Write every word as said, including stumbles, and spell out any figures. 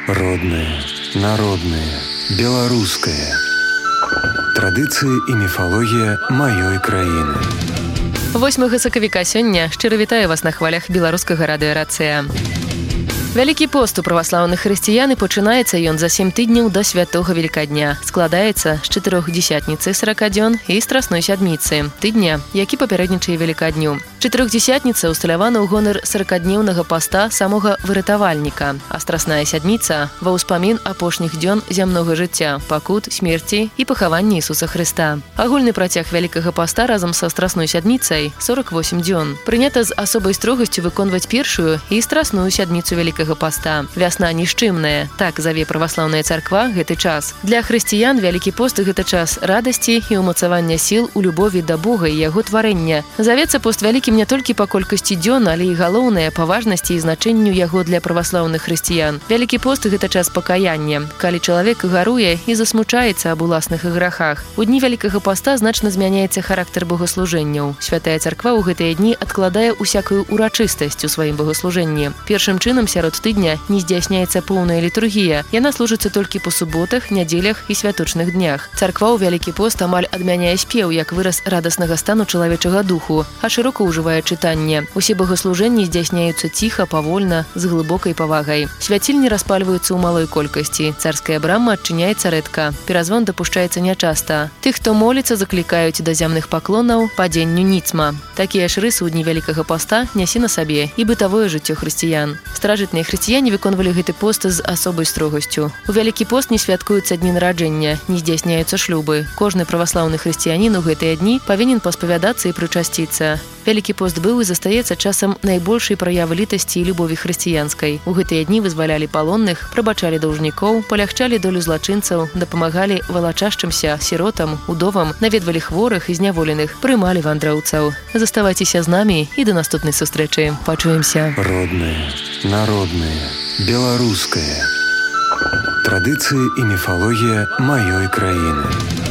Родное, народное, беларускае. Традыцыі і міфалогія маёй краіны. восьмага сакавіка сёння шчыра вітаю вас на хвалях беларускага радыё «Рацыя». Вялікі пост у праваслаўных хрысціян і пачынаецца ён за сем тыдняў да святога Велікадня. Складаецца з чатырох дзесятніцы сарака дзён і страсной сядміцы, тыдня, які папярэднічае Велікадню. Чатырохдзесятніца ўсталявана ў гонар саракаднёвнага паста самога выратавальніка, а страсная сядміца ва ўспамін апошніх дзён зямнога жыцця, пакут, смерці і пахавання Ісуса Хрыста. Агульны працяг Вялікага паста разам са страсной сядміцай сорак восем дзён. Прынята з асобай строгасцю выконваць першую і страсную сядміцу Вялікага паста. Вясна нішчымная, так заве праваслаўная царква гэты час. Для хрысціян Вялікі пост гэта час радасці і ўмацавання сіл у любові да Бога і яго тварэння. Завецца пост вялікім не толькі па колькасці дзён, але і галоўнае па важнасці і значэнню яго для праваслаўных хрысціян. Вялікі пост гэта час пакаяння, калі чалавек гаруе і засмучаецца аб уласных грахах. У дні Вялікага поста значна змяняецца характар богаслужэнняў. Святая царква ў гэтыя дні адкладае усякую урачыстасць у сваім богаслужэнні. Першым чынам сярод тыдня не здзяйсняецца поўная літургія. Яна служыцца толькі па суботах, нядзелях і святочных днях. Царква ў Вялікі пост амаль адмяняе спеў як выраз радаснага стану чалавечага духу, а шырока ўжывае чытанне. Усе богаслужэнні здзяйсняюцца ціха, павольна, з глыбокай павагай. Свяцільні распальваюцца ў малой колькасці. Царская брама адчыняецца рэдка. Перазвон дапушчаецца нячаста. Тых, хто моліцца, заклікаюць да зямных паклонаў падзенню ніцма. Такія ж рысы ў дні Вялікага поста нясе на сабе і бытавое жыццё хрысціян. Старажытныя хрысціяне выконвалі гэты пост з асобай строгасцю. У Вялікі пост не святкуюцца дні нараджэння, не здзяйсняюцца шлюбы. Кожны праваслаўны хрысціянін у гэтыя дні павінен паспавядацца і прычасціцца. Вялікі пост быў і застаецца часам найбольшай праявы літасці і любові хрысціянскай. У гэтыя дні вызвалялі палонных, прабачалі даўжнікоў, палягчалі долю злачынцаў, дапамагалі валачашчымся, сіротам, удовам, наведвалі хворых і зняволеных, прымалі вандраўцаў. Заставайцеся з намі і да наступнай сустрэчы. Пачуемся. Родное, народное, беларускае. Традыцыі і міфалогія маёй краіны.